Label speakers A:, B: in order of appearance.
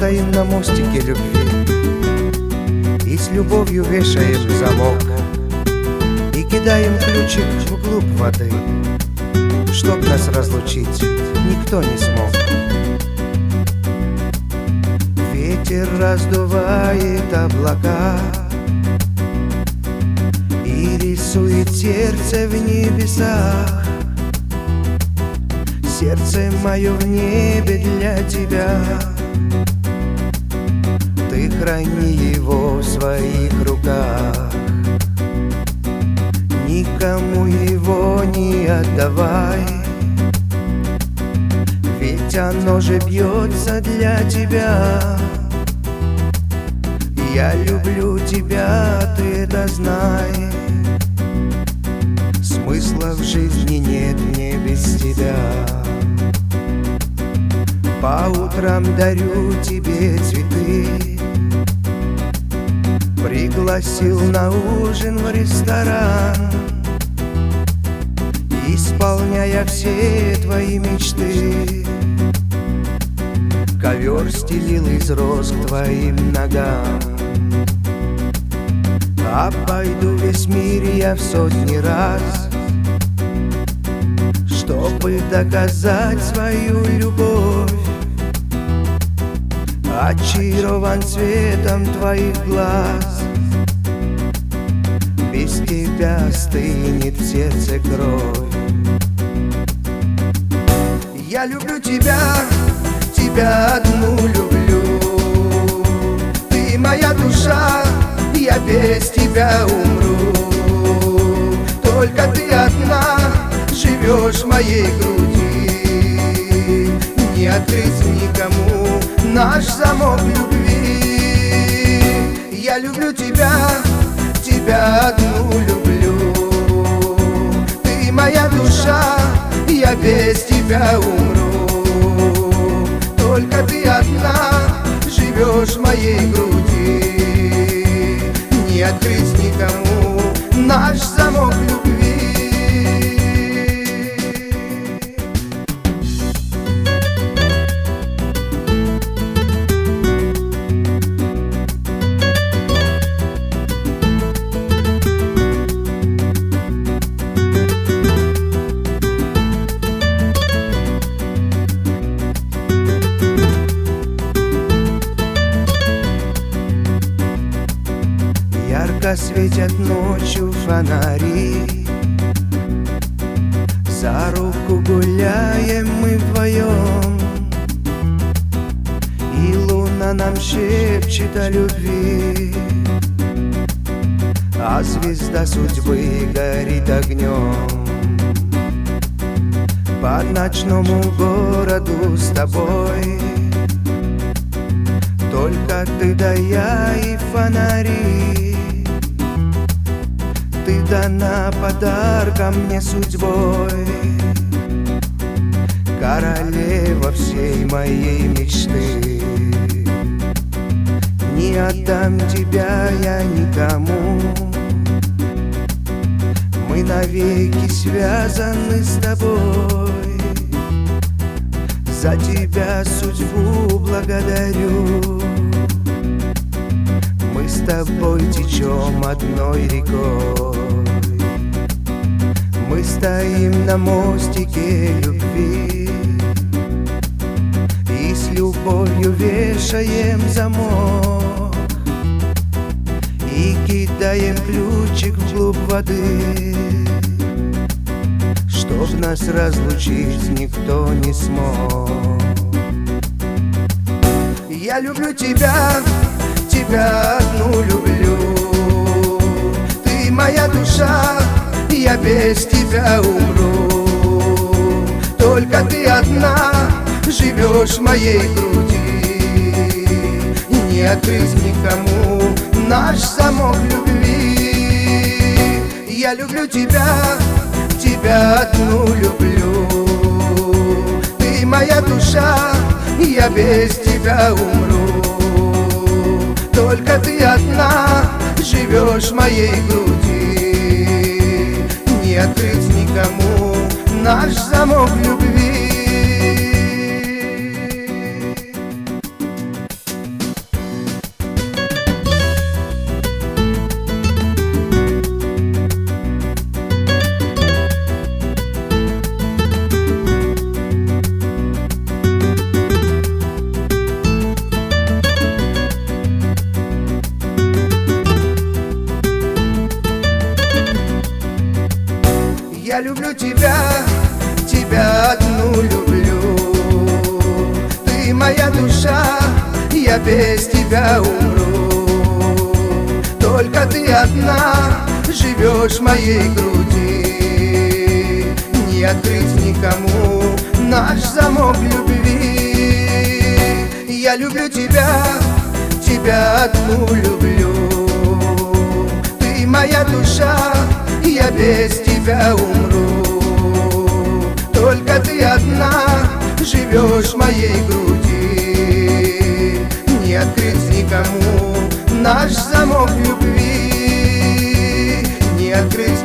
A: стоим на мостике любви и с любовью вешаем замок и кидаем ключик вглубь воды, чтоб нас разлучить никто не смог. Ветер раздувает облака и рисует сердце в небесах. Сердце мое в небе для тебя. Ты храни его в своих руках, никому его не отдавай, ведь оно же бьется для тебя. Я люблю тебя, ты это знай. Смысла в жизни нет мне без тебя. По утрам дарю тебе цветы, пригласил на ужин в ресторан, исполняя все твои мечты. Ковер стелил из роз к твоим ногам. Обойду весь мир я в сотни раз, чтобы доказать свою любовь. Очарован цветом твоих глаз, без тебя стынет в сердце кровь. Я люблю тебя, тебя одну люблю. Ты моя душа, я без тебя умру. Только ты одна живешь в моей груди. Не открыть никому наш замок любви. Я люблю тебя, тебя одну люблю. Ты моя душа, я без тебя умру. Только ты одна живешь в моей груди. Не открыть никому наш замок любви. Ярко светят ночью фонари, за руку гуляем мы вдвоем, и луна нам шепчет о любви, а звезда судьбы горит огнем. По ночному городу с тобой только ты да я и фонари. Ты дана подарком мне судьбой, королева всей моей мечты. Не отдам тебя я никому, мы навеки связаны с тобой. За тебя судьбу благодарю. Мы с тобой течем одной рекой. Мы стоим на мостике любви и с любовью вешаем замок и кидаем ключик вглубь воды, чтоб нас разлучить никто не смог. Я люблю тебя, тебя одну люблю. Ты моя душа, я без тебя умру. Только ты одна живешь в моей груди. Не открыть никому наш замок любви. Я люблю тебя, тебя одну люблю. Ты моя душа, я без тебя умру. Только ты одна живешь в моей груди. Не открыть никому наш замок любви. Я люблю тебя, тебя одну люблю. Ты моя душа, я без тебя умру. Только ты одна живешь в моей груди. Не открыть никому наш замок любви. Я люблю тебя, тебя одну люблю. Ты моя душа, я без тебя умру. Только ты одна живешь в моей груди. Не открыть никому наш замок любви. Не открыть